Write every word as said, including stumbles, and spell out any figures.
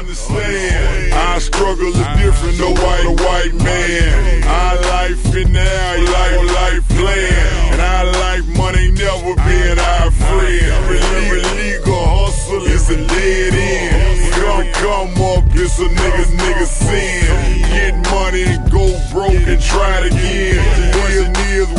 understand. Our struggle is different, no white, a white man. Our life in there, life, life plan. And our life money never been our friend. Illegal hustle is a dead end. Come, come up, it's a nigga's nigga sin. Get money and go broke and try it again. Years and years